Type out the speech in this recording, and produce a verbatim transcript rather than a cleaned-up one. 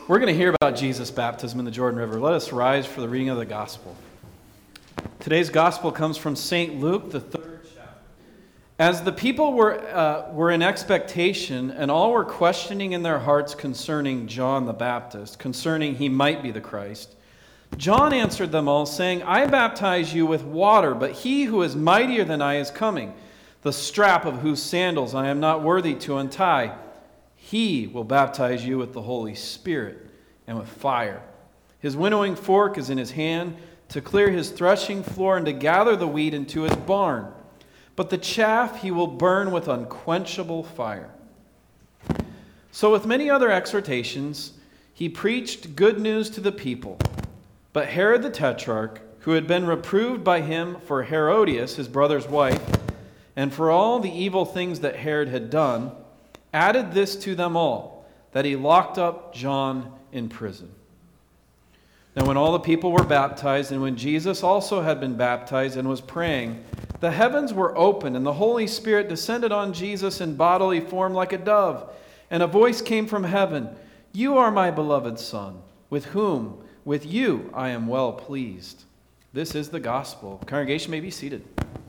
We're going to hear about Jesus' baptism in the Jordan River. Let us rise for the reading of the gospel. Today's gospel comes from Saint Luke, the third chapter. As the people were, uh, were in expectation, and all were questioning in their hearts concerning John the Baptist, concerning he might be the Christ, John answered them all, saying, I baptize you with water, but he who is mightier than I is coming, the strap of whose sandals I am not worthy to untie. He will baptize you with the Holy Spirit and with fire. His winnowing fork is in his hand to clear his threshing floor and to gather the wheat into his barn. But the chaff he will burn with unquenchable fire. So with many other exhortations, he preached good news to the people. But Herod the Tetrarch, who had been reproved by him for Herodias, his brother's wife, and for all the evil things that Herod had done, added this to them all, that he locked up John in prison. Now when all the people were baptized, and when Jesus also had been baptized and was praying, the heavens were opened, and the Holy Spirit descended on Jesus in bodily form like a dove. And a voice came from heaven, You are my beloved Son, with whom, with you, I am well pleased. This is the gospel. Congregation may be seated.